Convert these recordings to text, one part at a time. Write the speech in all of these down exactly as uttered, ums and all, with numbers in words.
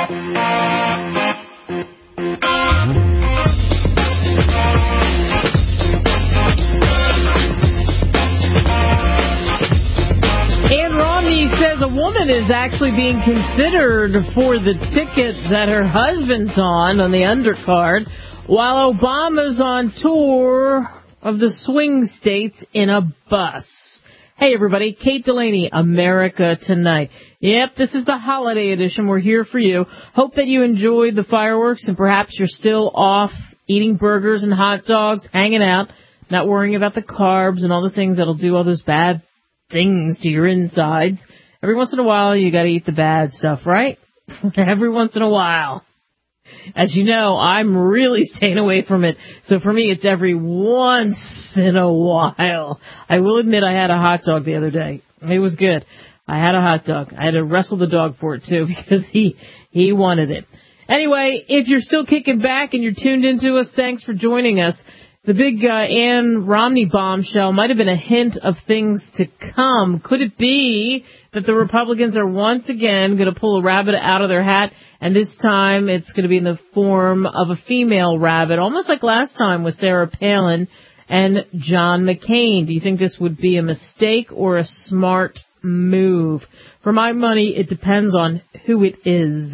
Says a woman is actually being considered for the ticket that her husband's on, on the undercard, while Obama's on tour of the swing states in a bus. Hey, everybody, Kate Delaney, America Tonight. Yep, this is the holiday edition. We're here for you. Hope that you enjoyed the fireworks and perhaps you're still off eating burgers and hot dogs, hanging out, not worrying about the carbs and all the things that'll do all those bad things to your insides. Every once in a while, you got to eat the bad stuff, right? Every once in a while. As you know, I'm really staying away from it. So for me, it's every once in a while. I will admit I had a hot dog the other day. It was good. I had a hot dog. I had to wrestle the dog for it, too, because he, he wanted it. Anyway, if you're still kicking back and you're tuned into us, thanks for joining us. The big uh, Ann Romney bombshell might have been a hint of things to come. Could it be that the Republicans are once again going to pull a rabbit out of their hat, and this time it's going to be in the form of a female rabbit, almost like last time with Sarah Palin and John McCain? Do you think this would be a mistake or a smart move? For my money, it depends on who it is.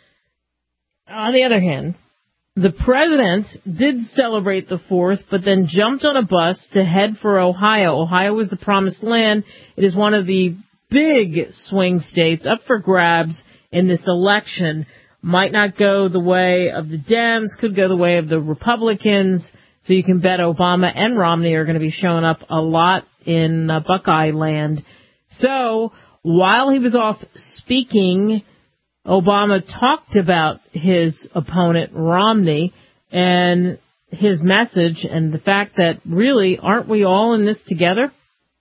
On the other hand, the president did celebrate the fourth, but then jumped on a bus to head for Ohio. Ohio is the promised land. It is one of the big swing states up for grabs in this election. Might not go the way of the Dems, could go the way of the Republicans. So you can bet Obama and Romney are going to be showing up a lot in uh, Buckeye land. So while he was off speaking, Obama talked about his opponent, Romney, and his message and the fact that, really, aren't we all in this together?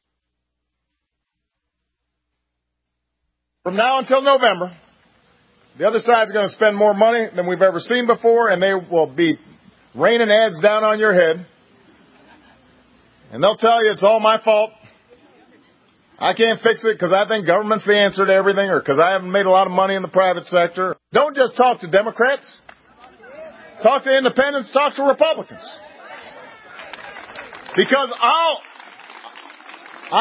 From now until November, the other side is going to spend more money than we've ever seen before, and they will be raining ads down on your head. And they'll tell you it's all my fault. I can't fix it because I think government's the answer to everything, or because I haven't made a lot of money in the private sector. Don't just talk to Democrats. Talk to independents. Talk to Republicans. Because I'll, I,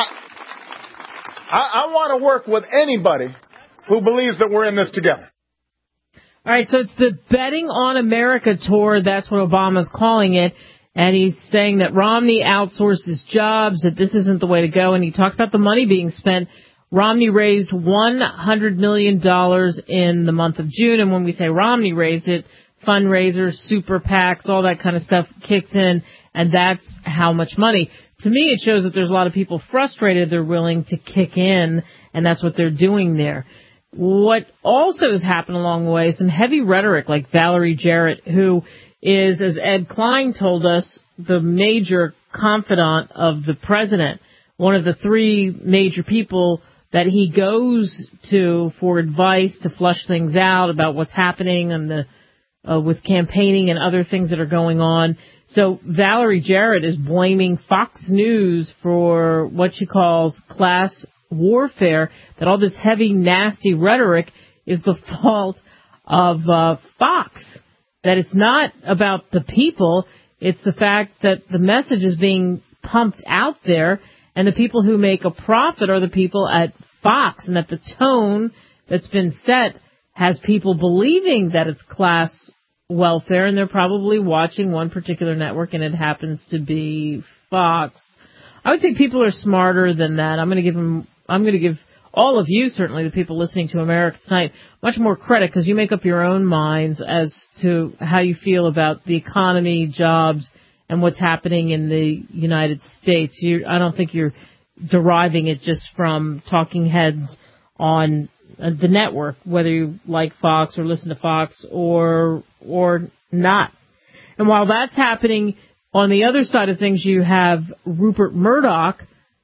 I, I want to work with anybody who believes that we're in this together. All right, so it's the Betting on America tour. That's what Obama's calling it. And he's saying that Romney outsources jobs, that this isn't the way to go. And he talked about the money being spent. Romney raised one hundred million dollars in the month of June. And when we say Romney raised it, fundraisers, super PACs, all that kind of stuff kicks in. And that's how much money. To me, it shows that there's a lot of people frustrated. They're willing to kick in, and that's what they're doing there. What also has happened along the way is some heavy rhetoric, like Valerie Jarrett, who is, as Ed Klein told us, the major confidant of the president, one of the three major people that he goes to for advice to flush things out about what's happening and the uh, with campaigning and other things that are going on. So Valerie Jarrett is blaming Fox News for what she calls class warfare, that all this heavy, nasty rhetoric is the fault of uh, Fox. That it's not about the people, it's the fact that the message is being pumped out there, and the people who make a profit are the people at Fox, and that the tone that's been set has people believing that it's class welfare, and they're probably watching one particular network, and it happens to be Fox. I would say people are smarter than that. I'm going to give them, I'm going to give all of you, certainly the people listening to America Tonight, much more credit, because you make up your own minds as to how you feel about the economy, jobs, and what's happening in the United States. You, I don't think you're deriving it just from talking heads on uh, the network, whether you like Fox or listen to Fox or or not. And while that's happening, on the other side of things, you have Rupert Murdoch,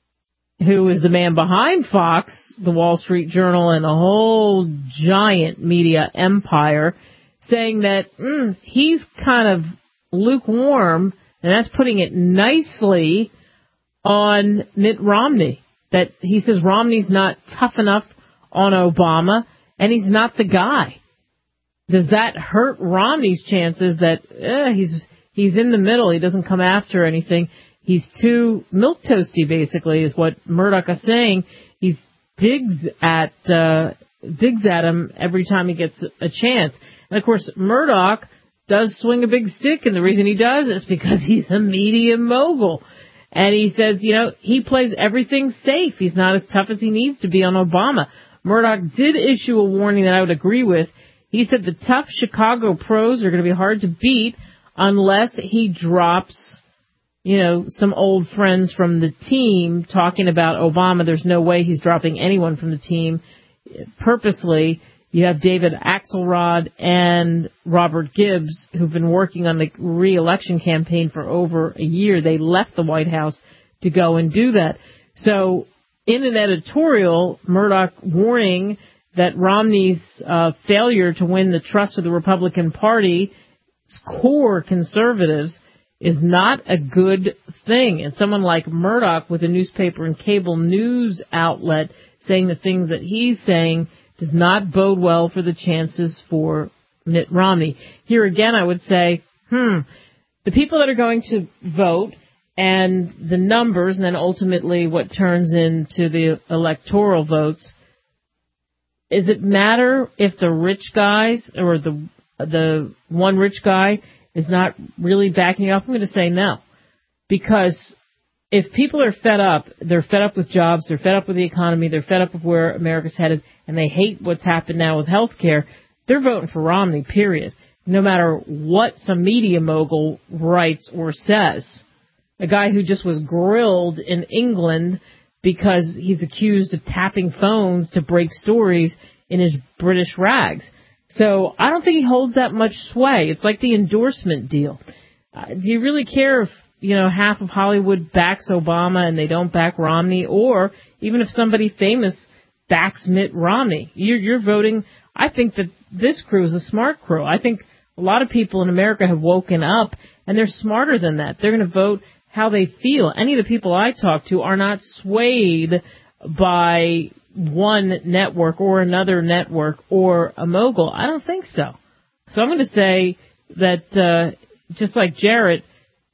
who is the man behind Fox, the Wall Street Journal, and a whole giant media empire, saying that mm, he's kind of lukewarm, and that's putting it nicely, on Mitt Romney. That he says Romney's not tough enough on Obama, and he's not the guy. does that hurt Romney's chances that eh, he's he's in the middle? He doesn't come after anything. He's too milquetoasty, basically, is what Murdoch is saying. He digs at uh, digs at him every time he gets a chance. And, of course, Murdoch does swing a big stick, and the reason he does is because he's a media mogul. And he says, you know, he plays everything safe. He's not as tough as he needs to be on Obama. Murdoch did issue a warning that I would agree with. He said the tough Chicago pros are going to be hard to beat unless he drops, you know, some old friends from the team talking about Obama. There's no way he's dropping anyone from the team purposely. You have David Axelrod and Robert Gibbs, who've been working on the re-election campaign for over a year. They left the White House to go and do that. So in an editorial, Murdoch warning that Romney's uh, failure to win the trust of the Republican Party's core conservatives is not a good thing. And someone like Murdoch with a newspaper and cable news outlet saying the things that he's saying does not bode well for the chances for Mitt Romney. Here again, I would say, hmm, the people that are going to vote and the numbers, and then ultimately what turns into the electoral votes, does it matter if the rich guys or the the one rich guy is not really backing you up? I'm going to say no. Because if people are fed up, they're fed up with jobs, they're fed up with the economy, they're fed up with where America's headed, and they hate what's happened now with health care, they're voting for Romney, period. No matter what some media mogul writes or says. A guy who just was grilled in England because he's accused of tapping phones to break stories in his British rags. So I don't think he holds that much sway. It's like the endorsement deal. Uh, do you really care if, you know, half of Hollywood backs Obama and they don't back Romney? Or even if somebody famous backs Mitt Romney, you're, you're voting. I think that this crew is a smart crew. I think a lot of people in America have woken up and they're smarter than that. They're going to vote how they feel. Any of the people I talk to are not swayed by one network or another network or a mogul. I don't think so. So I'm going to say that, uh, just like Jarrett,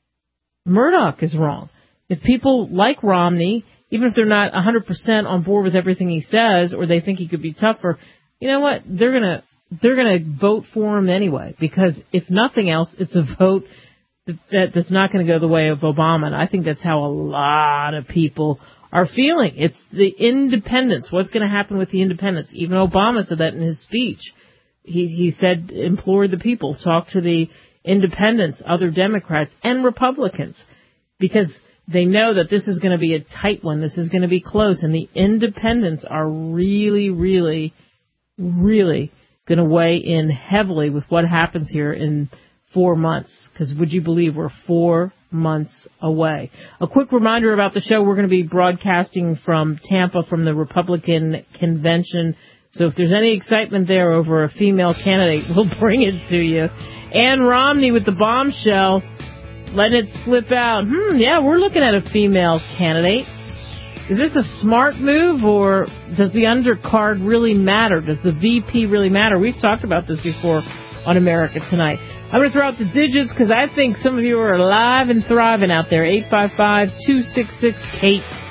Murdoch is wrong. If people like Romney, even if they're not one hundred percent on board with everything he says or they think he could be tougher, you know what? They're going to, they're going to vote for him anyway, because if nothing else, it's a vote that that's not going to go the way of Obama. And I think that's how a lot of people are feeling. It's the independents. What's going to happen with the independents? Even Obama said that in his speech. He, he said, implored the people, talk to the independents, other Democrats, and Republicans, because they know that this is going to be a tight one. This is going to be close. And the independents are really, really, really going to weigh in heavily with what happens here in four months, because would you believe we're four months away. A quick reminder about the show. We're going to be broadcasting from Tampa from the Republican convention. So if there's any excitement there over a female candidate, we'll bring it to you. Ann Romney with the bombshell, letting it slip out. Hmm, yeah, we're looking at a female candidate. Is this a smart move, or does the undercard really matter? Does the V P really matter? We've talked about this before on America Tonight. I'm going to throw out the digits because I think some of you are alive and thriving out there. eight five five, two six six, K A T E.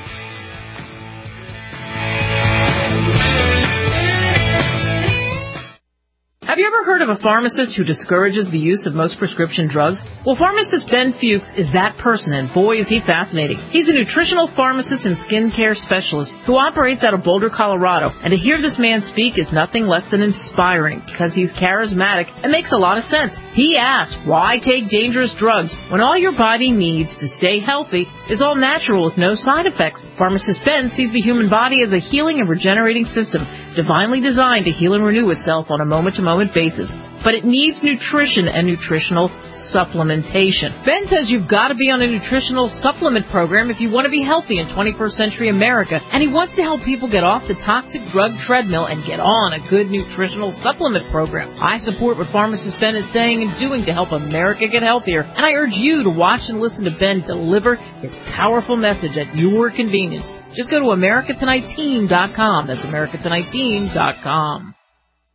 Have you ever heard of a pharmacist who discourages the use of most prescription drugs? Well, pharmacist Ben Fuchs is that person, and boy, is he fascinating. He's a nutritional pharmacist and skincare specialist who operates out of Boulder, Colorado. And to hear this man speak is nothing less than inspiring, because he's charismatic and makes a lot of sense. He asks, why take dangerous drugs when all your body needs to stay healthy is all natural with no side effects? Pharmacist Ben sees the human body as a healing and regenerating system, divinely designed to heal and renew itself on a moment-to-moment basis. But it needs nutrition and nutritional supplementation. Ben says you've got to be on a nutritional supplement program if you want to be healthy in twenty-first century America, and he wants to help people get off the toxic drug treadmill and get on a good nutritional supplement program. I support what pharmacist Ben is saying and doing to help America get healthier, and I urge you to watch and listen to Ben deliver his powerful message at your convenience. Just go to America Tonight Team dot com. That's America Tonight Team dot com.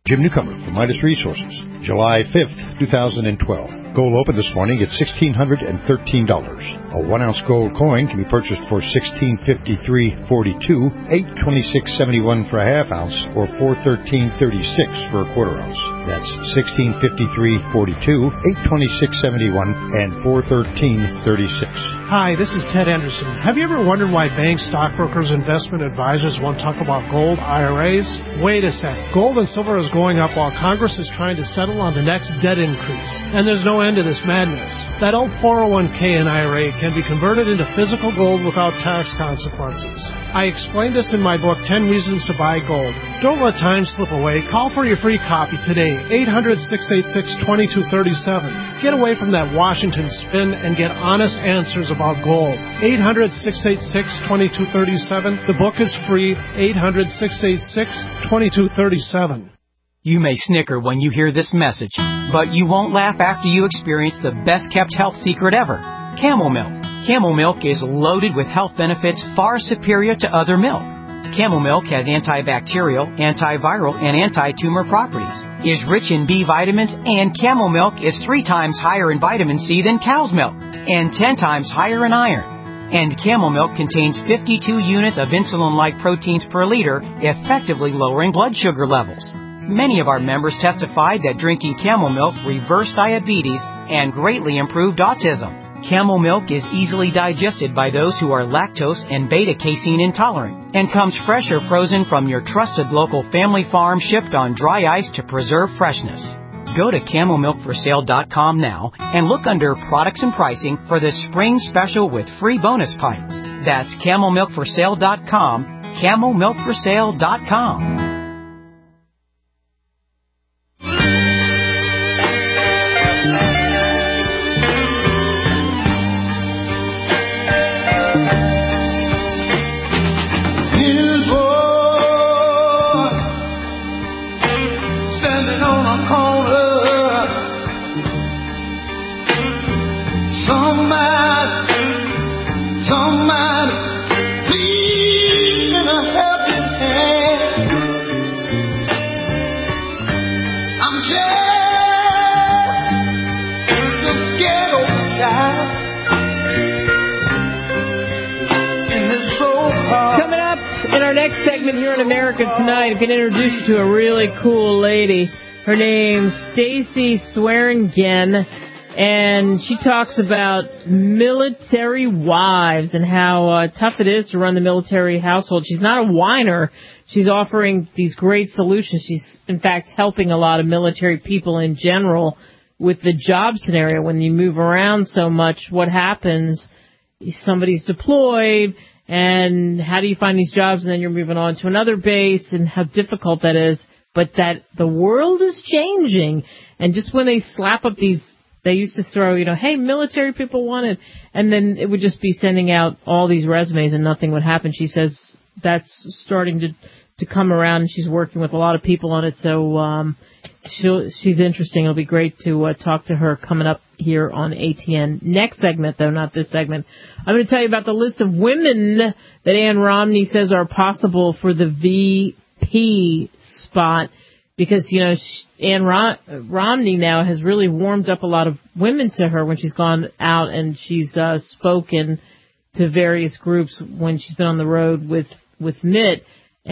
Jim Newcomer from Midas Resources, July fifth, twenty twelve. Gold opened this morning at one thousand six hundred thirteen dollars. A one-ounce gold coin can be purchased for one thousand six hundred fifty-three dollars and forty-two cents, eight hundred twenty-six dollars and seventy-one cents for a half ounce, or four hundred thirteen dollars and thirty-six cents for a quarter ounce. That's one thousand six hundred fifty-three dollars and forty-two cents, eight hundred twenty-six dollars and seventy-one cents, and four hundred thirteen dollars and thirty-six cents. Hi, this is Ted Anderson. Have you ever wondered why banks, stockbrokers, investment advisors won't talk about gold I R As? Wait a sec. Gold and silver is going up while Congress is trying to settle on the next debt increase. And there's no end to this madness. That old four oh one k and I R A can be converted into physical gold without tax consequences. I explained this in my book, ten Reasons to Buy Gold. Don't let time slip away. Call for your free copy today, eight hundred, six eight six, two two three seven. Get away from that Washington spin and get honest answers about gold. eight hundred, six eight six, two two three seven. The book is free, eight hundred, six eight six, two two three seven. You may snicker when you hear this message, but you won't laugh after you experience the best-kept health secret ever, Camel Milk. Camel Milk is loaded with health benefits far superior to other milk. Camel Milk has antibacterial, antiviral, and anti-tumor properties, is rich in B vitamins, and Camel Milk is three times higher in vitamin C than cow's milk, and ten times higher in iron. And Camel Milk contains fifty-two units of insulin-like proteins per liter, effectively lowering blood sugar levels. Many of our members testified that drinking Camel Milk reversed diabetes and greatly improved autism. Camel Milk is easily digested by those who are lactose and beta-casein intolerant and comes fresh or frozen from your trusted local family farm, shipped on dry ice to preserve freshness. Go to camel milk for sale dot com now and look under products and pricing for the spring special with free bonus pints. That's camel milk for sale dot com, camel milk for sale dot com. Next segment here in America Tonight, I'm going to introduce you to a really cool lady. Her name's Stacey Swearingen, and she talks about military wives and how uh, tough it is to run the military household. She's not a whiner. She's offering these great solutions. She's, in fact, helping a lot of military people in general with the job scenario. When you move around so much, what happens? Somebody's deployed, and how do you find these jobs, and then you're moving on to another base, and how difficult that is. But that the world is changing, and just when they slap up these, they used to throw, you know, hey, military people want it, and then it would just be sending out all these resumes and nothing would happen. She says that's starting to to come around, and she's working with a lot of people on it, so um, she'll, she's interesting. It'll be great to uh, talk to her coming up here on A T N. Next segment, though, not this segment. I'm going to tell you about the list of women that Ann Romney says are possible for the V P spot, because, you know, she, Ann Rom- Romney now has really warmed up a lot of women to her when she's gone out and she's uh, spoken to various groups when she's been on the road with, with Mitt.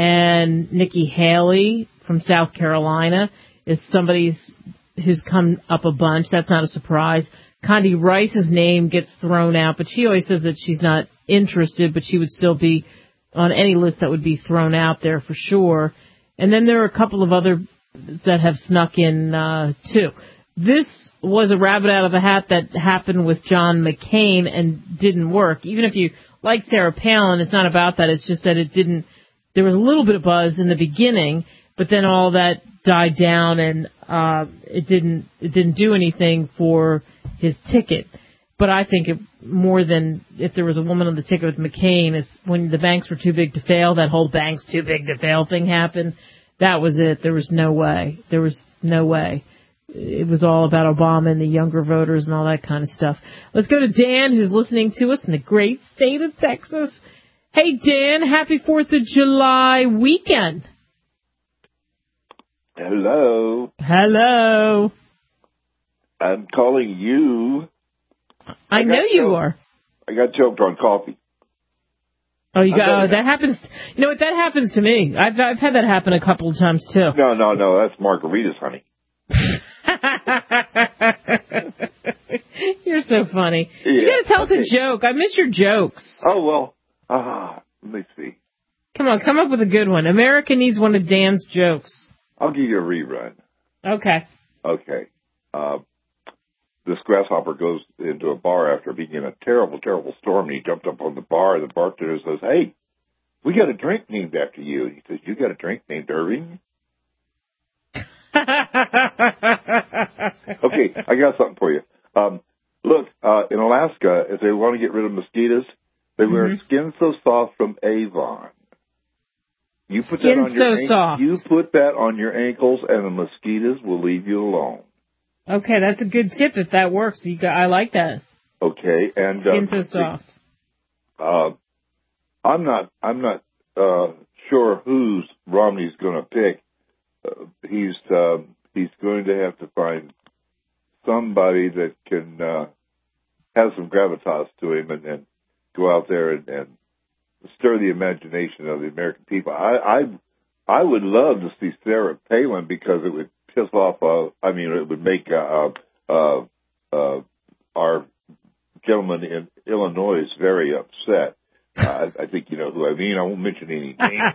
And Nikki Haley from South Carolina is somebody who's come up a bunch. That's not a surprise. Condi Rice's name gets thrown out, but she always says that she's not interested, but she would still be on any list that would be thrown out there for sure. And then there are a couple of others that have snuck in, uh, too. This was a rabbit out of a hat that happened with John McCain and didn't work. Even if you like Sarah Palin, it's not about that. It's just that it didn't. There was a little bit of buzz in the beginning, but then all that died down, and uh, it didn't it didn't do anything for his ticket. But I think it, more than if there was a woman on the ticket with McCain, is when the banks were too big to fail, that whole banks too big to fail thing happened. That was it. There was no way. There was no way. It was all about Obama and the younger voters and all that kind of stuff. Let's go to Dan, who's listening to us in the great state of Texas. Hey, Dan, happy fourth of July weekend. Happy Hello. Hello. I'm calling you. I, I know you choked. are. I got choked on coffee. Oh, you got, oh, that happens. You know what? That happens to me. I've I've had that happen a couple of times too. No, no, no. That's margaritas, honey. You're so funny. Yeah. You gotta tell okay. us a joke. I miss your jokes. Oh well. Ah, uh, let me see. Come on, come up with a good one. America needs one of Dan's jokes. I'll give you a rerun. Okay. Okay. Uh, this grasshopper goes into a bar after being in a terrible, terrible storm, and he jumped up on the bar, and the bartender says, "Hey, we got a drink named after you." And he says, "You got a drink named Irving?" Okay, I got something for you. Um, look, uh, in Alaska, if they want to get rid of mosquitoes, they mm-hmm. wear Skin So Soft from Avon. You put Skin that on your so an- soft. You put that on your ankles, and the mosquitoes will leave you alone. Okay, that's a good tip if that works. You got, I like that. Okay, and Skin uh, So Soft. Uh, I'm not. I'm not uh, sure who's Romney's going to pick. Uh, he's uh, he's going to have to find somebody that can uh, have some gravitas to him and, and go out there and, and stir the imagination of the American people. I, I I would love to see Sarah Palin because it would piss off. Uh, I mean, it would make uh, uh, uh, our gentleman in Illinois very upset. Uh, I, I think you know who I mean. I won't mention any names,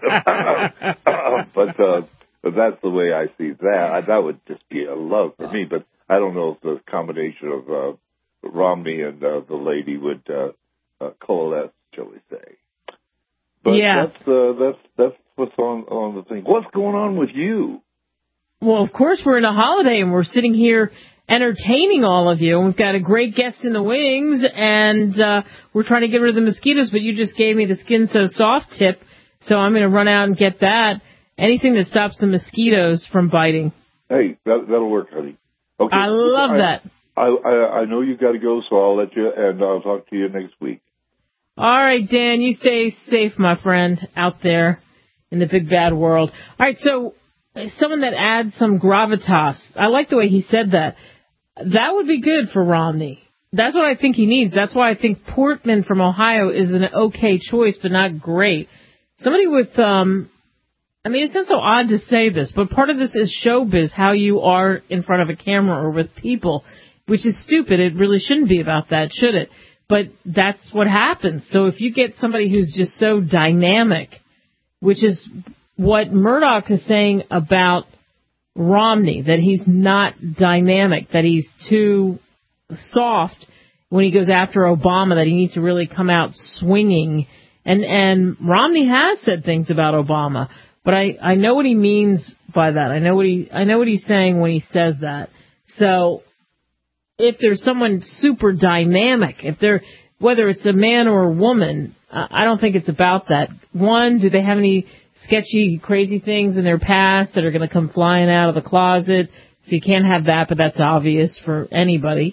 but. Uh, But that's the way I see that. I, that would just be a love for me. But I don't know if the combination of uh, Romney and uh, the lady would uh, uh, coalesce, shall we say? But yeah. that's uh, that's that's what's on on the thing. What's going on with you? Well, of course we're in a holiday and we're sitting here entertaining all of you. And we've got a great guest in the wings, and uh, we're trying to get rid of the mosquitoes. But you just gave me the Skin So Soft tip, so I'm going to run out and get that. Anything that stops the mosquitoes from biting. Hey, that, that'll work, honey. Okay. I love I, that. I, I I know you've got to go, so I'll let you, and I'll talk to you next week. All right, Dan, you stay safe, my friend, out there in the big bad world. All right, so someone that adds some gravitas. I like the way he said that. That would be good for Romney. That's what I think he needs. That's why I think Portman from Ohio is an okay choice, but not great. Somebody with... um. I mean, it sounds so odd to say this, but part of this is showbiz, how you are in front of a camera or with people, which is stupid. It really shouldn't be about that, should it? But that's what happens. So if you get somebody who's just so dynamic, which is what Murdoch is saying about Romney, that he's not dynamic, that he's too soft when he goes after Obama, that he needs to really come out swinging. And, and Romney has said things about Obama. But I, I know what he means by that. I know what he I know what he's saying when he says that. So if there's someone super dynamic, if they're whether it's a man or a woman, I don't think it's about that. One, do they have any sketchy, crazy things in their past that are going to come flying out of the closet? So you can't have that, but that's obvious for anybody.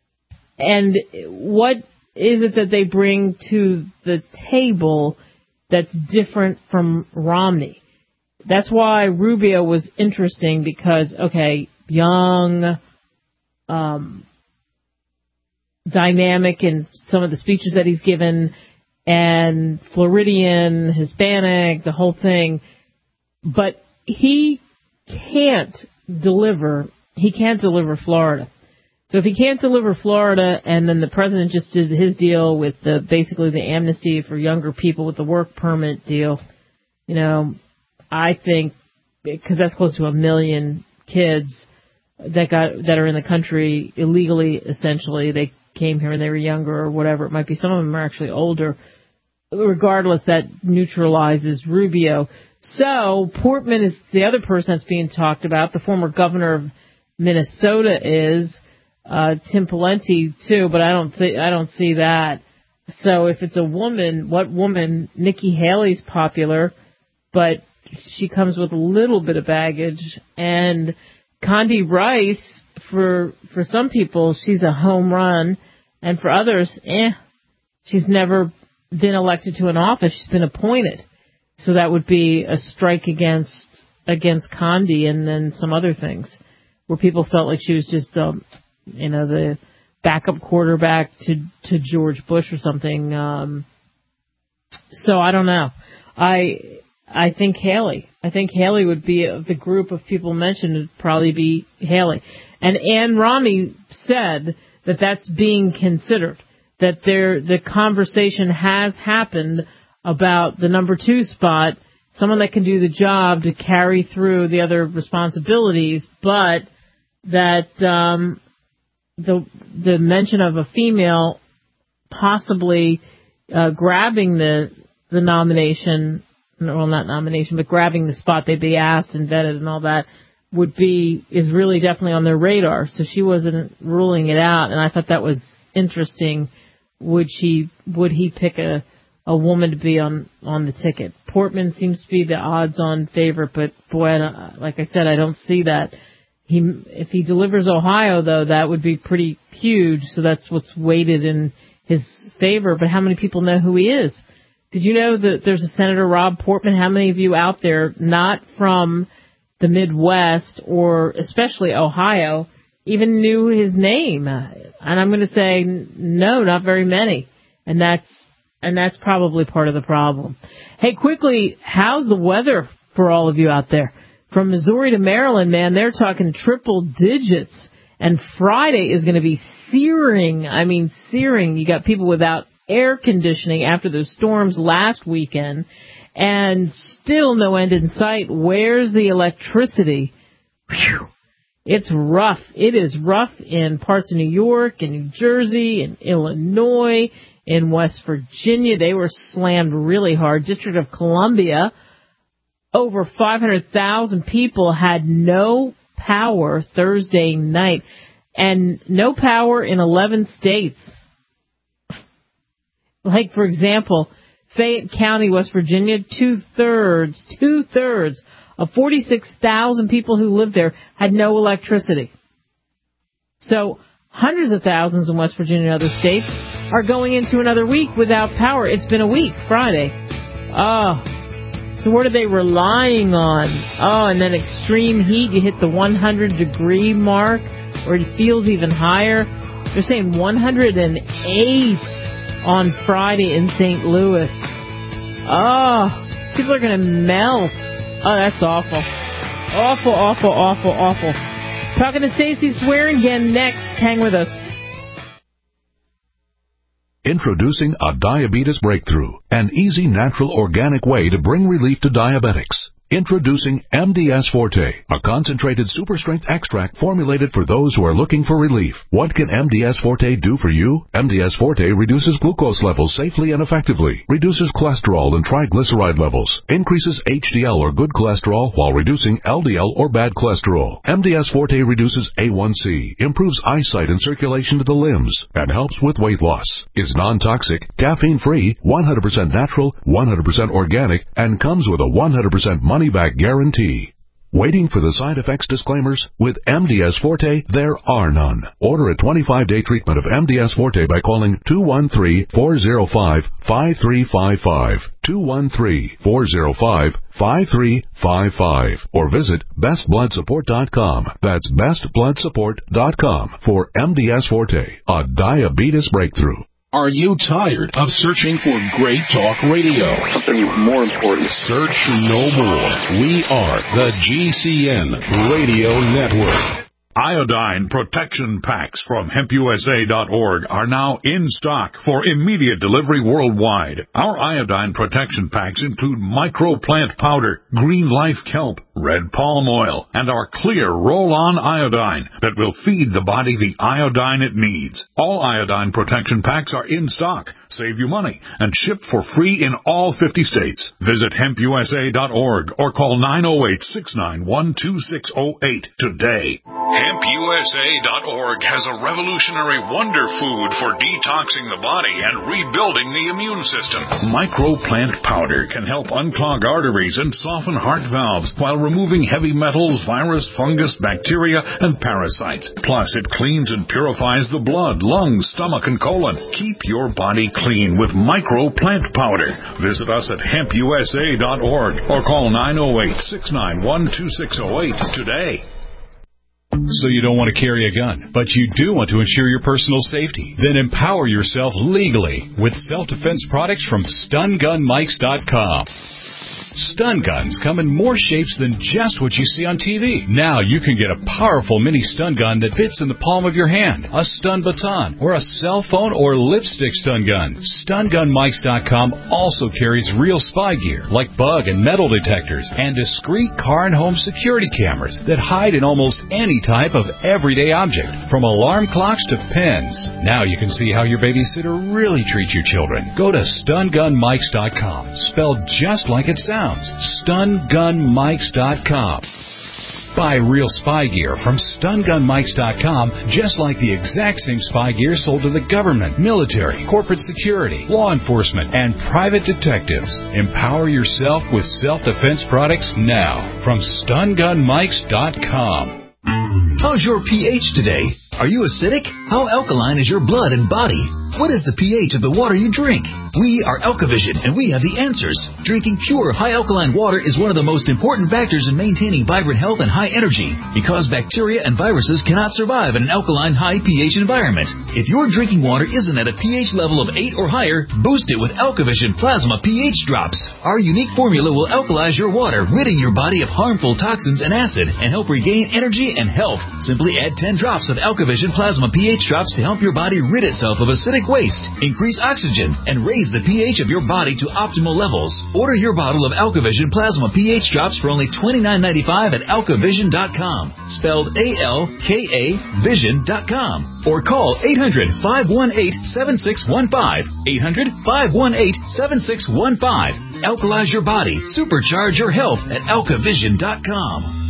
And what is it that they bring to the table that's different from Romney? That's why Rubio was interesting because, okay, young, um, dynamic in some of the speeches that he's given, and Floridian, Hispanic, the whole thing. But he can't deliver, he can't deliver Florida. So if he can't deliver Florida, and then the president just did his deal with the basically the amnesty for younger people with the work permit deal, you know, I think, because that's close to a million kids that got that are in the country illegally, essentially. They came here when they were younger or whatever it might be. Some of them are actually older. Regardless, that neutralizes Rubio. So Portman is the other person that's being talked about. The former governor of Minnesota is uh, Tim Pawlenty too, but I don't think I don't see that. So if it's a woman, what woman? Nikki Haley's popular, but she comes with a little bit of baggage. And Condi Rice, for for some people, she's a home run, and for others, eh, she's never been elected to an office. She's been appointed. So that would be a strike against against Condi and then some other things where people felt like she was just, um, you know, the backup quarterback to, to George Bush or something. Um, so I don't know. I I think Haley. I think Haley would be, of the group of people mentioned, would probably be Haley. And Ann Romney said that that's being considered, that there the conversation has happened about the number two spot, someone that can do the job to carry through the other responsibilities, but that um, the the mention of a female possibly uh, grabbing the the nomination, well, not nomination, but grabbing the spot, they'd be asked and vetted and all that, would be, is really definitely on their radar. So she wasn't ruling it out, and I thought that was interesting. Would she, would he pick a, a woman to be on, on the ticket? Portman seems to be the odds-on favorite, but boy, I don't, like I said, I don't see that. He, if he delivers Ohio, though, that would be pretty huge, so that's what's weighted in his favor. But how many people know who he is? Did you know that there's a Senator Rob Portman? How many of you out there, not from the Midwest or especially Ohio, even knew his name? And I'm going to say no, not very many. And that's and that's probably part of the problem. Hey, quickly, how's the weather for all of you out there? From Missouri to Maryland, man, they're talking triple digits. And Friday is going to be searing. I mean, searing. You got people without air conditioning after those storms last weekend, and still no end in sight. Where's the electricity? Whew. It's rough. It is rough in parts of New York and New Jersey and Illinois, in West Virginia. They were slammed really hard. District of Columbia, over five hundred thousand people had no power Thursday night, and no power in eleven states. Like, for example, Fayette County, West Virginia, two-thirds, two-thirds of forty-six thousand people who live there had no electricity. So hundreds of thousands in West Virginia and other states are going into another week without power. It's been a week, Friday. Oh, so what are they relying on? Oh, and then extreme heat, you hit the one hundred degree mark, or it feels even higher. They're saying one hundred eight on Friday in Saint Louis. Oh, people are going to melt. Oh, that's awful. Awful, awful, awful, awful. Talking to Stacey Swearingen next. Hang with us. Introducing a diabetes breakthrough, an easy, natural, organic way to bring relief to diabetics. Introducing M D S Forte, a concentrated super-strength extract formulated for those who are looking for relief. What can M D S Forte do for you? M D S Forte reduces glucose levels safely and effectively, reduces cholesterol and triglyceride levels, increases H D L or good cholesterol while reducing L D L or bad cholesterol. M D S Forte reduces A one C, improves eyesight and circulation to the limbs, and helps with weight loss. Is non-toxic, caffeine-free, one hundred percent natural, one hundred percent organic, and comes with a one hundred percent money money-back guarantee. Waiting for the side effects disclaimers? With M D S Forte, there are none. Order a twenty-five day treatment of M D S Forte by calling two one three, four zero five, five three five five, two one three, four zero five, five three five five, or visit best blood support dot com. That's best blood support dot com for M D S Forte, a diabetes breakthrough. Are you tired of searching for great talk radio? Something more important. Search no more. We are the G C N Radio Network. Iodine protection packs from hemp U S A dot org are now in stock for immediate delivery worldwide. Our iodine protection packs include microplant powder, green life kelp, red palm oil, and our clear roll-on iodine that will feed the body the iodine it needs. All iodine protection packs are in stock, save you money, and shipped for free in all fifty states. Visit hemp U S A dot org or call nine oh eight, six nine one, two six oh eight today. hemp U S A dot org has a revolutionary wonder food for detoxing the body and rebuilding the immune system. Microplant powder can help unclog arteries and soften heart valves while removing heavy metals, virus, fungus, bacteria, and parasites. Plus, it cleans and purifies the blood, lungs, stomach, and colon. Keep your body clean with Microplant powder. Visit us at hemp U S A dot org or call nine oh eight, six nine one, two six oh eight today. So you don't want to carry a gun, but you do want to ensure your personal safety? Then empower yourself legally with self-defense products from stun gun mikes dot com. Stun guns come in more shapes than just what you see on T V. Now you can get a powerful mini stun gun that fits in the palm of your hand, a stun baton, or a cell phone or lipstick stun gun. stun gun mikes dot com also carries real spy gear like bug and metal detectors and discreet car and home security cameras that hide in almost any type of everyday object, from alarm clocks to pens. Now you can see how your babysitter really treats your children. Go to stun gun mikes dot com, spelled just like it sounds. stun gun mikes dot com. Buy real spy gear from stun gun mikes dot com, just like the exact same spy gear sold to the government, military, corporate security, law enforcement, and private detectives. Empower yourself with self-defense products now from stun gun mikes dot com. How's your pH today? Are you acidic? How alkaline is your blood and body? What is the pH of the water you drink? We are AlkaVision, and we have the answers. Drinking pure, high alkaline water is one of the most important factors in maintaining vibrant health and high energy, because bacteria and viruses cannot survive in an alkaline, high pH environment. If your drinking water isn't at a pH level of eight or higher, boost it with AlkaVision Plasma pH Drops. Our unique formula will alkalize your water, ridding your body of harmful toxins and acid, and help regain energy and health. Simply add ten drops of AlkaVision Plasma pH Drops to help your body rid itself of acidic waste, increase oxygen, and raise the pH of your body to optimal levels. Order your bottle of AlkaVision Plasma pH Drops for only twenty-nine ninety-five at alka vision dot com, spelled A L K A vision dot com, or call eight hundred, five one eight, seven six one five, eight hundred, five one eight, seven six one five. Alkalize your body, supercharge your health at alka vision dot com.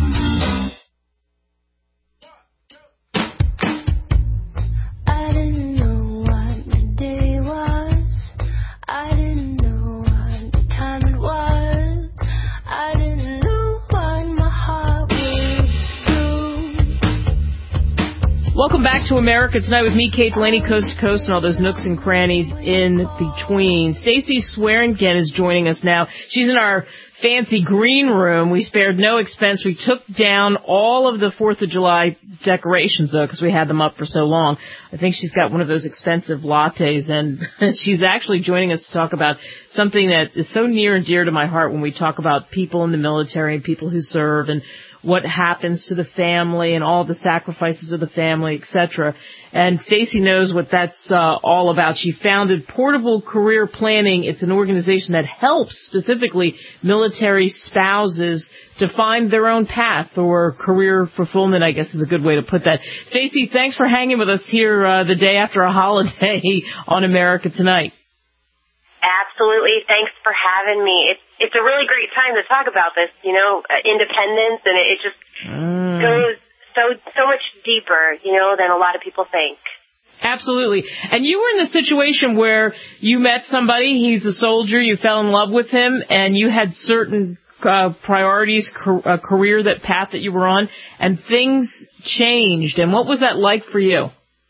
Welcome back to America Tonight with me, Kate Delaney, coast to coast, and all those nooks and crannies in between. Stacey Swearingen is joining us now. She's in our fancy green room. We spared no expense. We took down all of the fourth of July decorations, though, because we had them up for so long. I think she's got one of those expensive lattes, and she's actually joining us to talk about something that is so near and dear to my heart when we talk about people in the military and people who serve and what happens to the family and all the sacrifices of the family, et cetera. And Stacey knows what that's uh, all about. She founded Portable Career Planning. It's an organization that helps specifically military spouses to find their own path, or career fulfillment, I guess is a good way to put that. Stacey, thanks for hanging with us here uh, the day after a holiday on America Tonight. Absolutely. Thanks for having me. It's it's a really great time to talk about this, you know, uh, independence, and it, it just mm. goes so so much deeper, you know, than a lot of people think. Absolutely. And you were in the situation where you met somebody, he's a soldier, you fell in love with him, and you had certain uh, priorities, car- a career, that path that you were on, and things changed. And what was that like for you?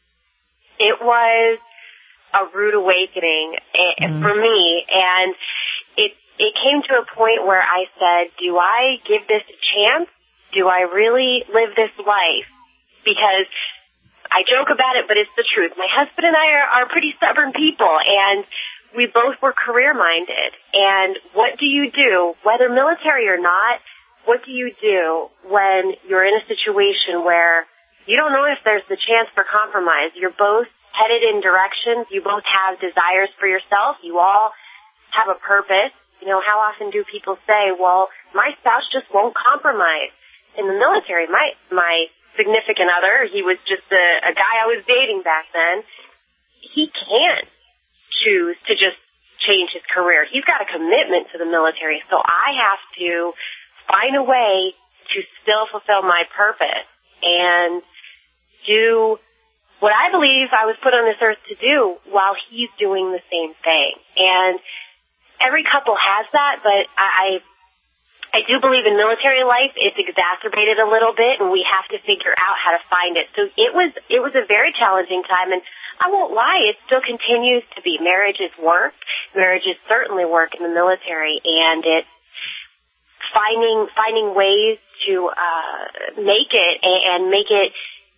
It was a rude awakening mm. for me, and it it came to a point where I said, do I give this a chance? Do I really live this life? Because I joke about it, but it's the truth. My husband and I are, are pretty stubborn people, and we both were career-minded. And what do you do, whether military or not, what do you do when you're in a situation where you don't know if there's the chance for compromise? You're both headed in directions. You both have desires for yourself. You all have a purpose. You know, how often do people say, well, my spouse just won't compromise? In the military, my my significant other, he was just a, a guy I was dating back then, he can't choose to just change his career. He's got a commitment to the military, so I have to find a way to still fulfill my purpose. and do what I believe I was put on this earth to do while he's doing the same thing. And every couple has that, but I, I do believe in military life it's exacerbated a little bit, and we have to figure out how to find it. So it was, it was a very challenging time, and I won't lie, it still continues to be. Marriage is work. Marriage is certainly work in the military, and it's finding, finding ways to, uh, make it and make it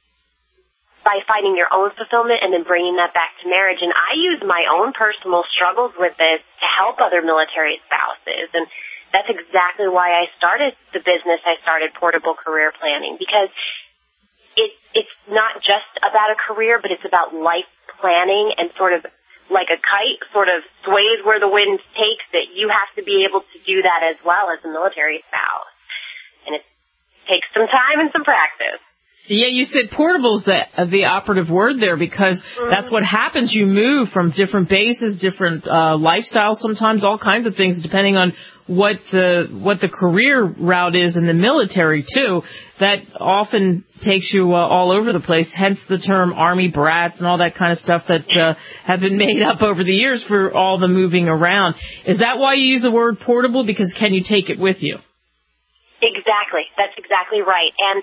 by finding your own fulfillment and then bringing that back to marriage. And I use my own personal struggles with this to help other military spouses. And that's exactly why I started the business. I started Portable Career Planning, because it, it's not just about a career, but it's about life planning, and sort of like a kite sort of sways where the wind takes it. You have to be able to do that as well as a military spouse. And it takes some time and some practice. Yeah, you said portable's the the operative word there, because that's what happens. You move from different bases, different uh, lifestyles, sometimes all kinds of things, depending on what the what the career route is in the military too. That often takes you uh, all over the place. Hence the term Army brats and all that kind of stuff that uh, have been made up over the years for all the moving around. Is that why you use the word portable? Because can you take it with you? Exactly. That's exactly right. And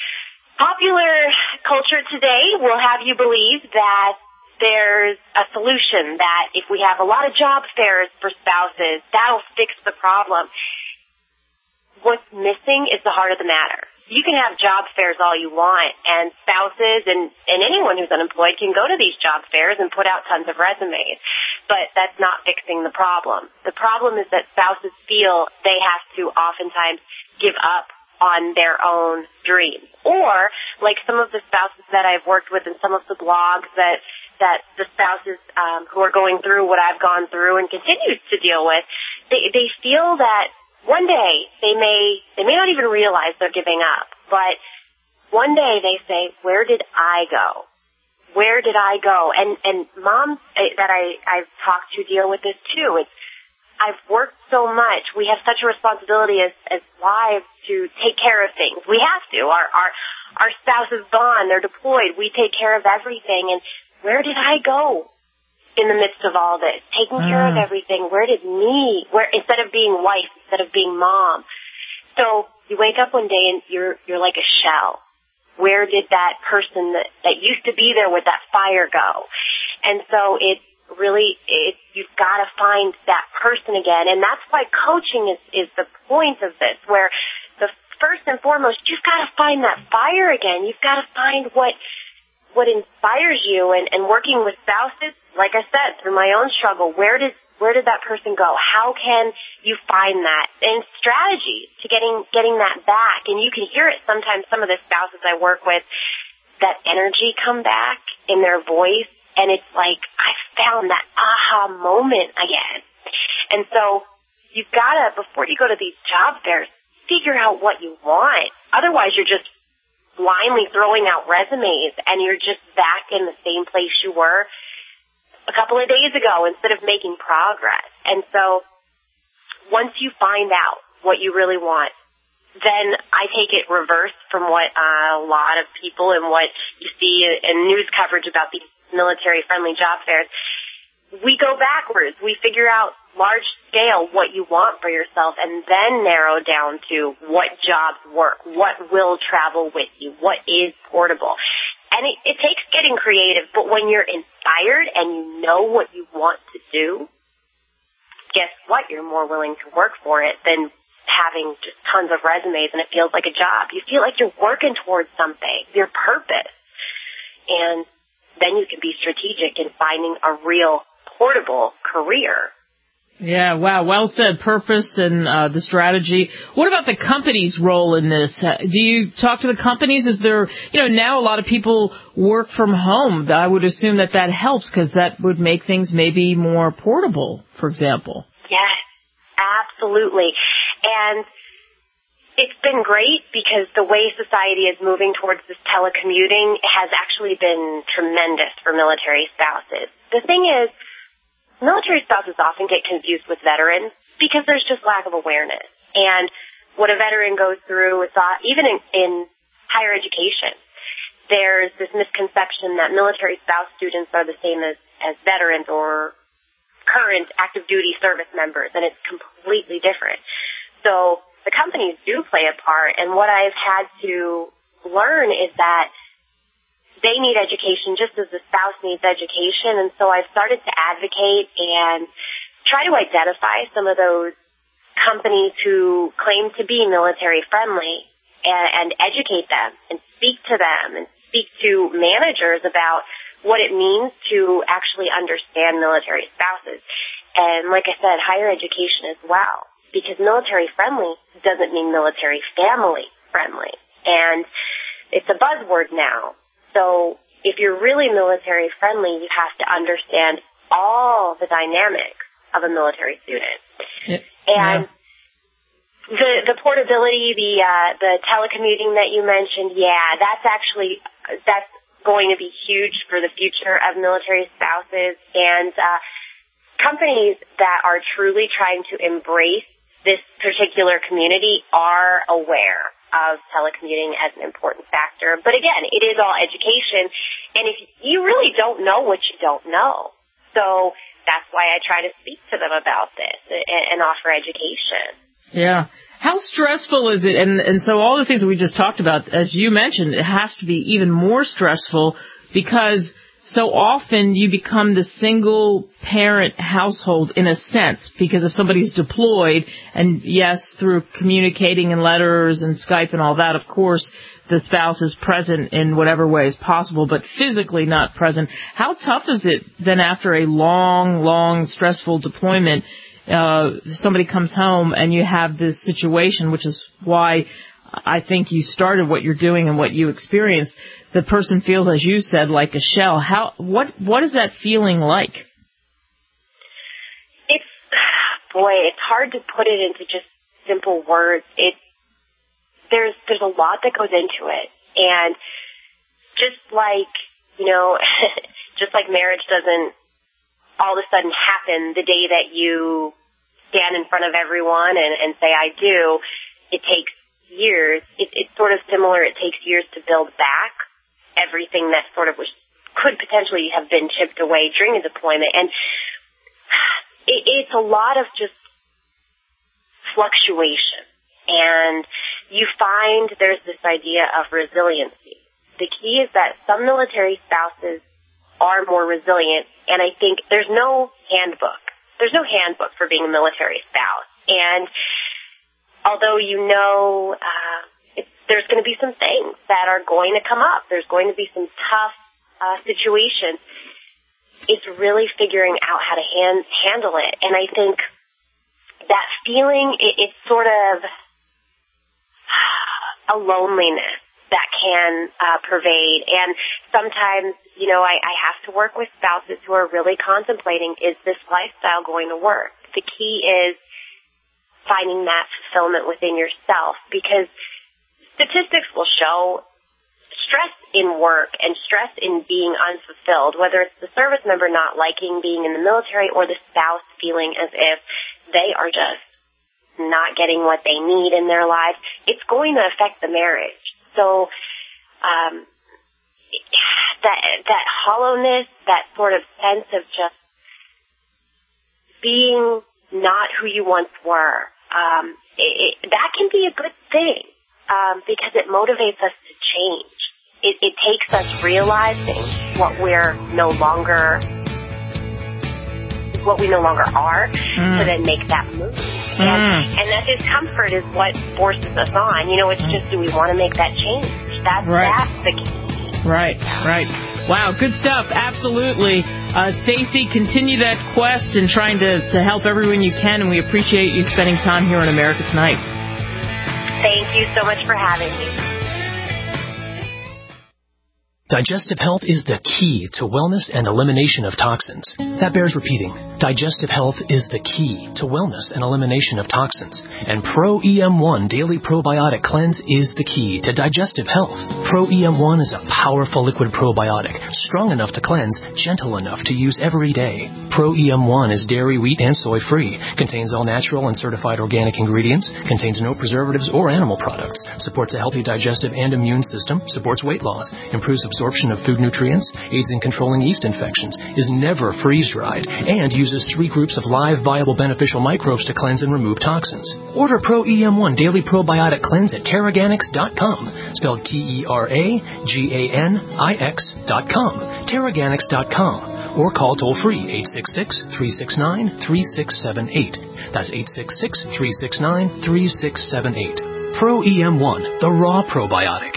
popular culture today will have you believe that there's a solution, that if we have a lot of job fairs for spouses, that'll fix the problem. What's missing is the heart of the matter. You can have job fairs all you want, and spouses and, and anyone who's unemployed can go to these job fairs and put out tons of resumes, but that's not fixing the problem. The problem is that spouses feel they have to oftentimes give up on their own dreams. Or, like some of the spouses that I've worked with and some of the blogs that, that the spouses um, who are going through what I've gone through and continue to deal with, they, they feel that one day they may, they may not even realize they're giving up, but one day they say, where did I go? Where did I go? And, and moms that I, I've talked to deal with this too. It's, I've worked so much. We have such a responsibility as, as wives to take care of things. We have to. Our, our, our spouse is gone. They're deployed. We take care of everything. And where did I go in the midst of all this? Taking care of everything. Where did me, where, instead of being wife, instead of being mom. So you wake up one day and you're, you're like a shell. Where did that person that, that used to be there with that fire go? And so it's, really, it, you've got to find that person again. And that's why coaching is, is the point of this, where the first and foremost, you've got to find that fire again. You've got to find what what inspires you. And, and working with spouses, like I said, through my own struggle, where did where did that person go? How can you find that? And strategy to getting getting that back. And you can hear it sometimes, some of the spouses I work with, that energy come back in their voice. And it's like, I found that aha moment again. And so you've got to, before you go to these job fairs, figure out what you want. Otherwise, you're just blindly throwing out resumes, and you're just back in the same place you were a couple of days ago instead of making progress. And so once you find out what you really want, then I take it reverse from what uh, a lot of people and what you see in news coverage about these military-friendly job fairs. We go backwards. We figure out large scale what you want for yourself, and then narrow down to what jobs work, what will travel with you, what is portable. And it, it takes getting creative, but when you're inspired and you know what you want to do, guess what? You're more willing to work for it than having just tons of resumes and it feels like a job. You feel like you're working towards something, your purpose. And then you can be strategic in finding a real portable career. Yeah, wow, well said. Purpose and uh, the strategy. What about the company's role in this? Uh, do you talk to the companies? Is there, you know, now a lot of people work from home. I would assume that that helps because that would make things maybe more portable, for example. Yes, absolutely. And it's been great because the way society is moving towards this telecommuting has actually been tremendous for military spouses. The thing is, military spouses often get confused with veterans because there's just lack of awareness. And what a veteran goes through, it's, uh, even in, in higher education. There's this misconception that military spouse students are the same as, as veterans or current active duty service members, and it's completely different. So the companies do play a part, and what I've had to learn is that they need education just as the spouse needs education, and so I've started to advocate and try to identify some of those companies who claim to be military friendly and, and educate them and speak to them and speak to managers about what it means to actually understand military spouses. And like I said, higher education as well, because military friendly doesn't mean military family friendly. And it's a buzzword now. So if you're really military friendly, you have to understand all the dynamics of a military student. Yeah. And the the portability, the uh, the telecommuting that you mentioned, yeah, that's actually that's going to be huge for the future of military spouses. And uh, companies that are truly trying to embrace this particular community are aware of telecommuting as an important factor. But again, it is all education, and if you really don't know what you don't know, so that's why I try to speak to them about this and, and offer education. Yeah. How stressful is it? And, and so all the things that we just talked about, as you mentioned, it has to be even more stressful because so often you become the single parent household in a sense, because if somebody's deployed, and yes, through communicating and letters and Skype and all that, of course, the spouse is present in whatever way is possible, but physically not present. How tough is it then after a long, long, stressful deployment? Uh, somebody comes home and you have this situation, which is why I think you started what you're doing and what you experienced. The person feels, as you said, like a shell. How, what, what is that feeling like? It's, boy, it's hard to put it into just simple words. It, there's, there's a lot that goes into it. And just like, you know, just like marriage doesn't all of a sudden happen the day that you stand in front of everyone and, and say, I do, it takes years. It, it's sort of similar. It takes years to build back everything that sort of was, could potentially have been chipped away during a deployment. And it, it's a lot of just fluctuation. And you find there's this idea of resiliency. The key is that some military spouses are more resilient, and I think there's no handbook. There's no handbook for being a military spouse. And although you know uh, it's, there's going to be some things that are going to come up, there's going to be some tough uh, situations, it's really figuring out how to hand, handle it. And I think that feeling, it, it's sort of a loneliness that can uh, pervade. And sometimes, you know, I, I have to work with spouses who are really contemplating, is this lifestyle going to work? The key is finding that fulfillment within yourself, because statistics will show stress in work and stress in being unfulfilled, whether it's the service member not liking being in the military or the spouse feeling as if they are just not getting what they need in their lives, it's going to affect the marriage. So um, that that hollowness, that sort of sense of just being not who you once were, um, it, it, that can be a good thing um, because it motivates us to change. It, it takes us realizing what we're no longer, what we no longer are, mm. to then make that move. And, mm. and that discomfort is what forces us on. You know, it's just, do we want to make that change? That's, right. that's the key. Right, right. Wow, good stuff. Absolutely. Uh, Stacy, continue that quest and trying to, to help everyone you can, and we appreciate you spending time here on America Tonight. Thank you so much for having me. Digestive health is the key to wellness and elimination of toxins. That bears repeating. Digestive health is the key to wellness and elimination of toxins. And Pro E M one Daily Probiotic Cleanse is the key to digestive health. Pro E M one is a powerful liquid probiotic, strong enough to cleanse, gentle enough to use every day. Pro E M one is dairy, wheat, and soy-free, contains all natural and certified organic ingredients, contains no preservatives or animal products, supports a healthy digestive and immune system, supports weight loss, improves absorption of food nutrients, aids in controlling yeast infections, is never freeze-dried, and uses three groups of live, viable, beneficial microbes to cleanse and remove toxins. Order Pro E M one Daily Probiotic Cleanse at Terraganics dot com, spelled T E R A G A N I X dot com, Terraganics dot com, or call toll-free eight six six, three six nine, three six seven eight. That's eight six six, three six nine, three six seven eight. Pro E M one, the raw probiotic.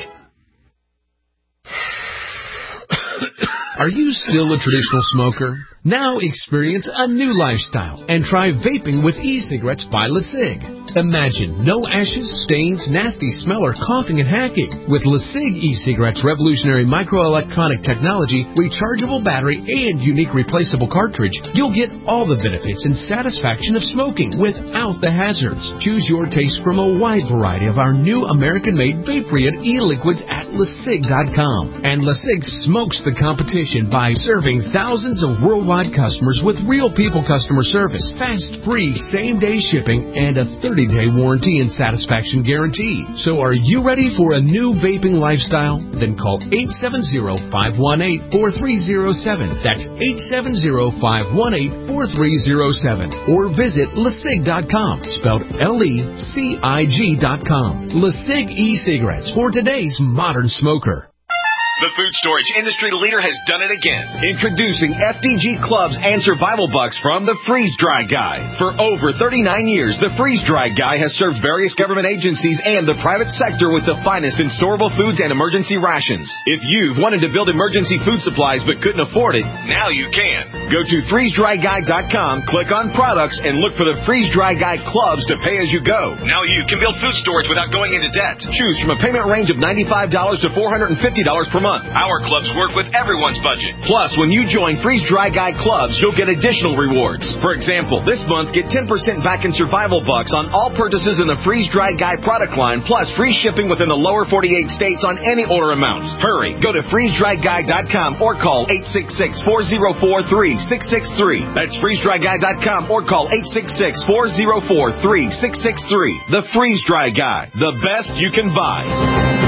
Are you still a traditional smoker? Now experience a new lifestyle and try vaping with e-cigarettes by LeSig. Imagine no ashes, stains, nasty smell, or coughing and hacking. With LeSig e-cigarettes' revolutionary microelectronic technology, rechargeable battery, and unique replaceable cartridge, you'll get all the benefits and satisfaction of smoking without the hazards. Choose your taste from a wide variety of our new American-made Vaporeon e-liquids at LeSig dot com. And LeSig smokes the competition by serving thousands of worldwide customers with real people customer service, fast, free, same-day shipping, and a thirty-day warranty and satisfaction guarantee. So are you ready for a new vaping lifestyle? Then call eight seven zero, five one eight, four three zero seven. That's eight seven zero, five one eight, four three zero seven. Or visit LeSig dot com, spelled L E C I G dot com. LeSig e-cigarettes for today's modern smoker. The food storage industry leader has done it again. Introducing F D G Clubs and Survival Bucks from the Freeze Dry Guy. For over thirty-nine years, the Freeze Dry Guy has served various government agencies and the private sector with the finest in storable foods and emergency rations. If you've wanted to build emergency food supplies but couldn't afford it, now you can. Go to freeze dry guy dot com, click on products, and look for the Freeze Dry Guy Clubs to pay as you go. Now you can build food storage without going into debt. Choose from a payment range of ninety-five dollars to four hundred fifty dollars per month. Our clubs work with everyone's budget. Plus, when you join Freeze Dry Guy Clubs, you'll get additional rewards. For example, this month, get ten percent back in Survival Bucks on all purchases in the Freeze Dry Guy product line, plus free shipping within the lower forty-eight states on any order amount. Hurry, go to freeze dry guy dot com or call eight six six, four zero four, three six six three. That's freeze dry guy dot com or call eight six six, four zero four, three six six three. The Freeze Dry Guy, the best you can buy.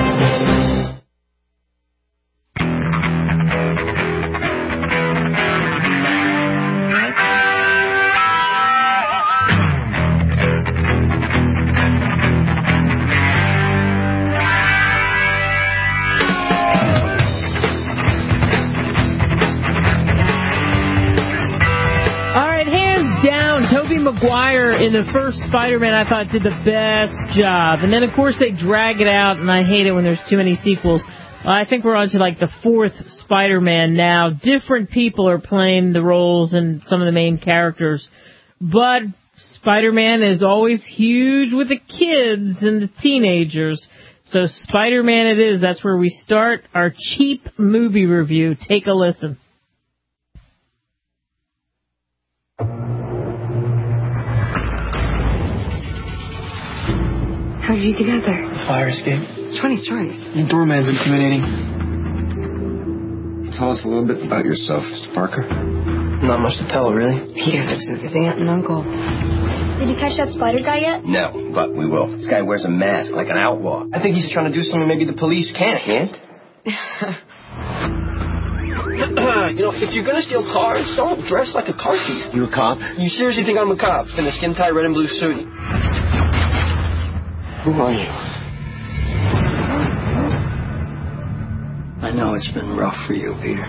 Maguire in the first Spider-Man, I thought, did the best job. And then, of course, they drag it out, and I hate it when there's too many sequels. Uh, I think we're on to, like, the fourth Spider-Man now. Different people are playing the roles and some of the main characters. But Spider-Man is always huge with the kids and the teenagers. So Spider-Man it is. That's where we start our cheap movie review. Take a listen. How did you get out there? Fire escape. It's twenty stories. The doorman's intimidating. Tell us a little bit about yourself, Mister Parker. Not much to tell, really. Peter lives with his aunt and uncle. Did you catch that spider guy yet? No, but we will. This guy wears a mask like an outlaw. I think he's trying to do something maybe the police can't. Can't? You know, if you're gonna steal cars, don't dress like a car thief. You a cop? You seriously think I'm a cop in a skin-tight red and blue suit? Who are you? I know it's been rough for you, Peter.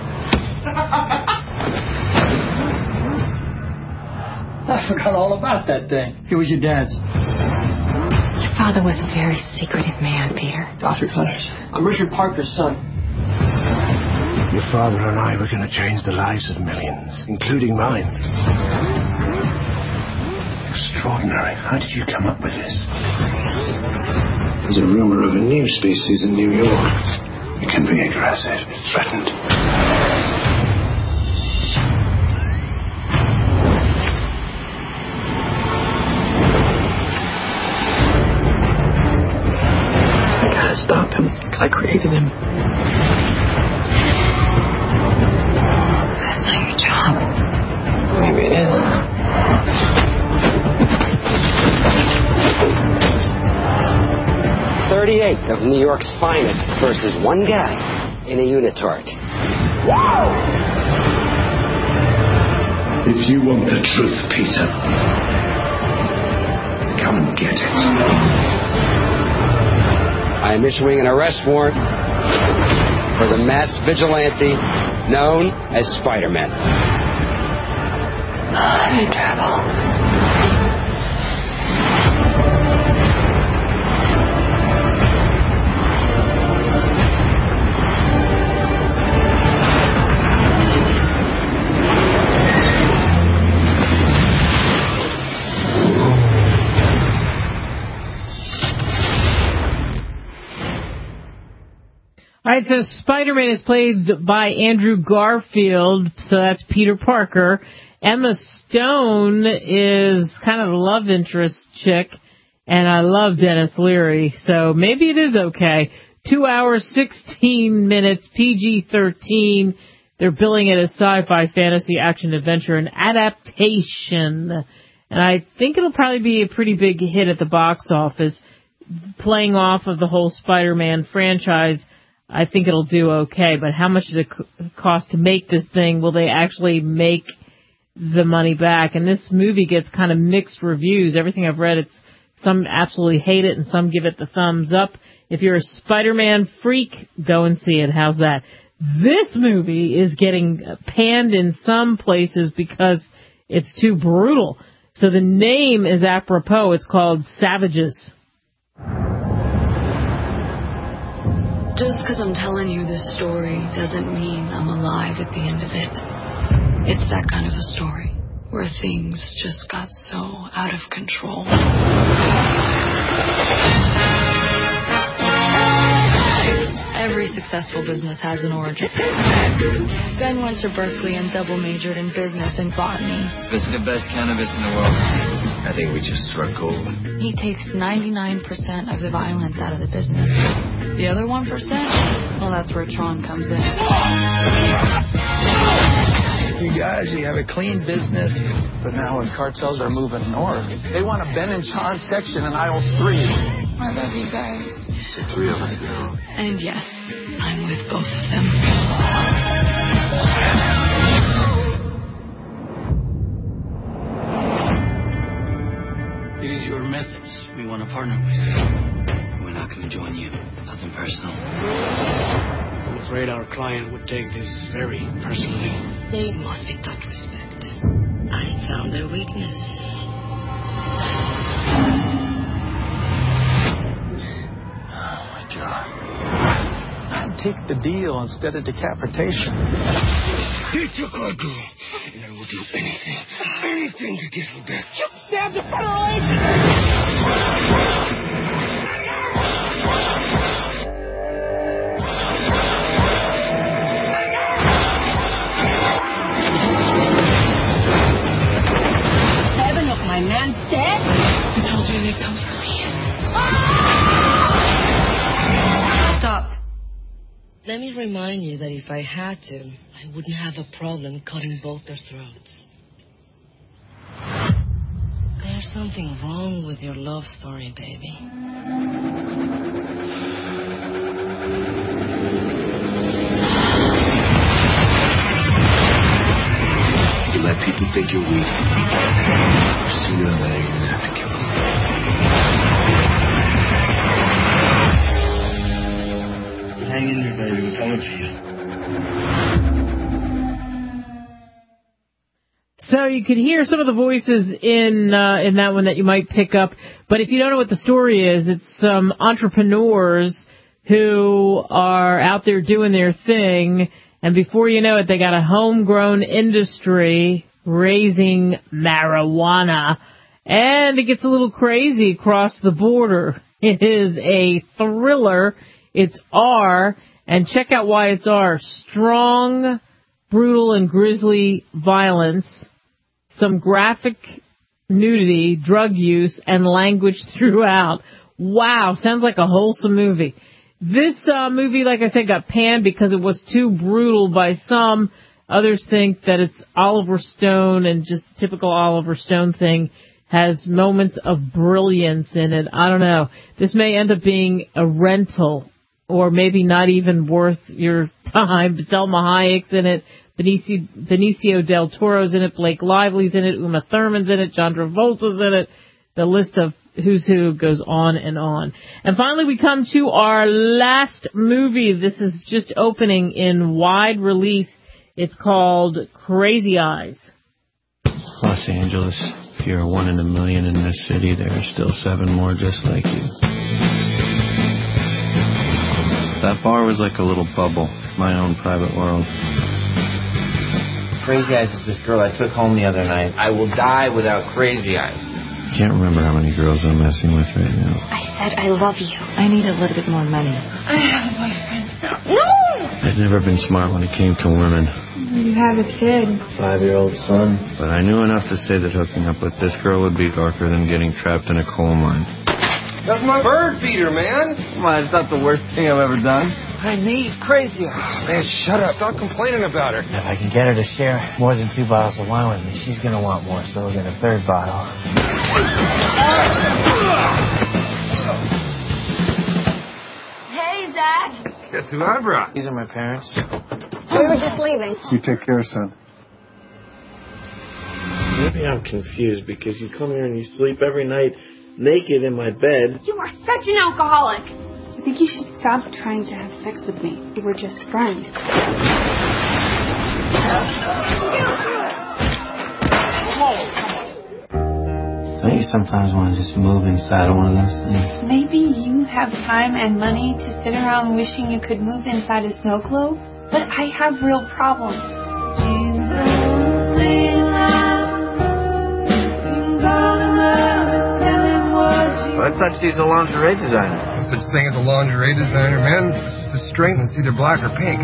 I forgot all about that thing. It was your dad's. Your father was a very secretive man, Peter. Doctor Connors. I'm Richard Parker's son. Your father and I were going to change the lives of millions, including mine. Extraordinary. How did you come up with this? There's a rumor of a new species in New York. It can be aggressive, threatened. stop him, because I created him. That's not your job. Maybe it is. thirty-eight of New York's finest versus one guy in a unitard. Wow! If you want the truth, Peter, come and get it. I am issuing an arrest warrant for the masked vigilante known as Spider-Man. I'm in trouble. All right, so Spider-Man is played by Andrew Garfield, so that's Peter Parker. Emma Stone is kind of the love interest chick, and I love Dennis Leary, so maybe it is okay. Two hours, sixteen minutes, P G thirteen. They're billing it as sci-fi, fantasy, action, adventure, and adaptation. And I think it'll probably be a pretty big hit at the box office. Playing off of the whole Spider-Man franchise, I think it'll do okay, but how much does it cost to make this thing? Will they actually make the money back? And this movie gets kind of mixed reviews. Everything I've read, it's some absolutely hate it and some give it the thumbs up. If you're a Spider-Man freak, go and see it. How's that? This movie is getting panned in some places because it's too brutal. So the name is apropos. It's called Savages. Just because I'm telling you this story doesn't mean I'm alive at the end of it. It's that kind of a story where things just got so out of control. Every successful business has an origin. Ben went to Berkeley and double majored in business and botany. This is the best cannabis in the world. I think we just struck gold. He takes ninety-nine percent of the violence out of the business. The other one percent, well, that's where Tron comes in. You guys, you have a clean business, but now when cartels are moving north, they want a Ben and John section in aisle three. I love you guys. The three of us now. And yes, I'm with both of them. It is your methods we want to partner with. We're not going to join you. Nothing personal. I'm afraid our client would take this very personally. They must be taught respect. I found their weakness. God. I'd take the deal instead of decapitation. He took our girl, and I will do anything, anything to get her back. You stabbed a federal agent! Seven of my man's dead? He tells me they come for me. Stop. Let me remind you that if I had to, I wouldn't have a problem cutting both their throats. There's something wrong with your love story, baby. You let people think you're weak. Sooner or later, you're going to have to kill them. Hang in there, baby. We're coming for you. So you could hear some of the voices in uh, in that one that you might pick up. But if you don't know what the story is, it's some entrepreneurs who are out there doing their thing. And before you know it, they got a homegrown industry raising marijuana. And it gets a little crazy across the border. It is a thriller. It's R, and check out why it's R. Strong, brutal, and grisly violence, some graphic nudity, drug use, and language throughout. Wow, sounds like a wholesome movie. This uh, movie, like I said, got panned because it was too brutal by some. Others think that it's Oliver Stone and just typical Oliver Stone thing has moments of brilliance in it. I don't know. This may end up being a rental or maybe not even worth your time. Selma Hayek's in it. Benicio, Benicio del Toro's in it. Blake Lively's in it. Uma Thurman's in it. John Travolta's in it. The list of who's who goes on and on. And finally, we come to our last movie. This is just opening in wide release. It's called Crazy Eyes. Los Angeles, if you're one in a million in this city, there are still seven more just like you. That bar was like a little bubble, my own private world. Crazy Eyes is this girl I took home the other night. I will die without Crazy Eyes. I can't remember how many girls I'm messing with right now. I said I love you. I need a little bit more money. I have a boyfriend. No! I'd never been smart when it came to women. You have a kid. Five-year-old son. But I knew enough to say that hooking up with this girl would be darker than getting trapped in a coal mine. That's my bird feeder, man. Come on, it's not the worst thing I've ever done. I need Crazy Eyes. Man, shut up. Stop complaining about her. If I can get her to share more than two bottles of wine with me, she's going to want more, so we'll get a third bottle. Hey, Zach. Guess who I brought? These are my parents. We were just leaving. You take care, son. Maybe I'm confused because you come here and you sleep every night naked in my bed. You are such an alcoholic. I think you should stop trying to have sex with me. We're just friends. Don't you sometimes want to just move inside of one of those things? Maybe you have time and money to sit around wishing you could move inside a snow globe, but I have real problems. I thought she's a lingerie designer. No such thing as a lingerie designer, man. It's just a string that's either black or pink.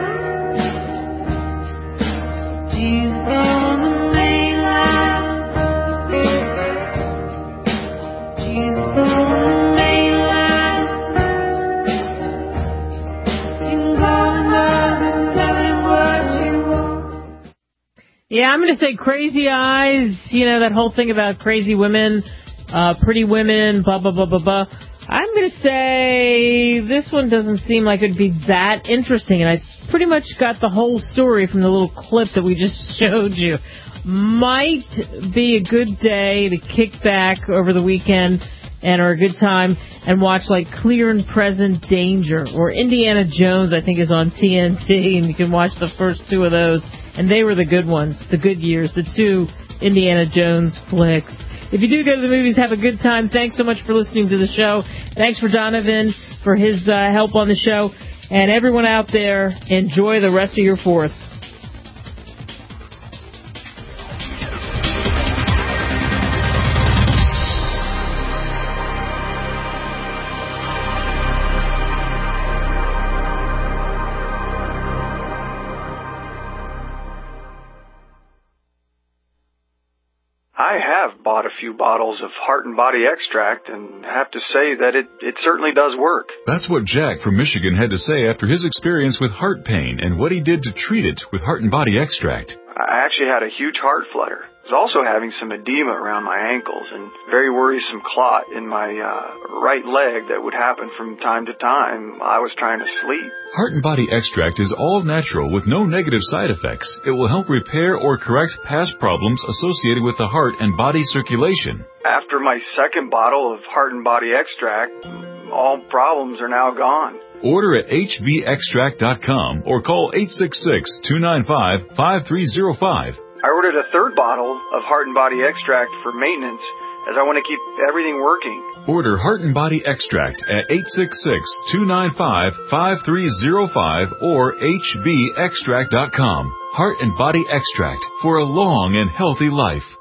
Yeah, I'm going to say Crazy Eyes, you know, that whole thing about crazy women, uh, pretty women, blah, blah, blah, blah, blah. I'm going to say this one doesn't seem like it would be that interesting, and I pretty much got the whole story from the little clip that we just showed you. Might be a good day to kick back over the weekend and or a good time and watch like Clear and Present Danger or Indiana Jones, I think is on T N T, and you can watch the first two of those. And they were the good ones, the good years, the two Indiana Jones flicks. If you do go to the movies, have a good time. Thanks so much for listening to the show. Thanks for Donovan for his uh, help on the show. And everyone out there, enjoy the rest of your fourth. I have bought a few bottles of Heart and Body Extract and have to say that it, it certainly does work. That's what Jack from Michigan had to say after his experience with heart pain and what he did to treat it with Heart and Body Extract. I actually had a huge heart flutter. I was also having some edema around my ankles and very worrisome clot in my uh, right leg that would happen from time to time. I was trying to sleep. Heart and Body Extract is all natural with no negative side effects. It will help repair or correct past problems associated with the heart and body circulation. After my second bottle of Heart and Body Extract, all problems are now gone. Order at H B extract dot com or call eight six six, two nine five, five three zero five. I ordered a third bottle of Heart and Body Extract for maintenance as I want to keep everything working. Order Heart and Body Extract at eight six six, two nine five, five three zero five or H B extract dot com. Heart and Body Extract for a long and healthy life.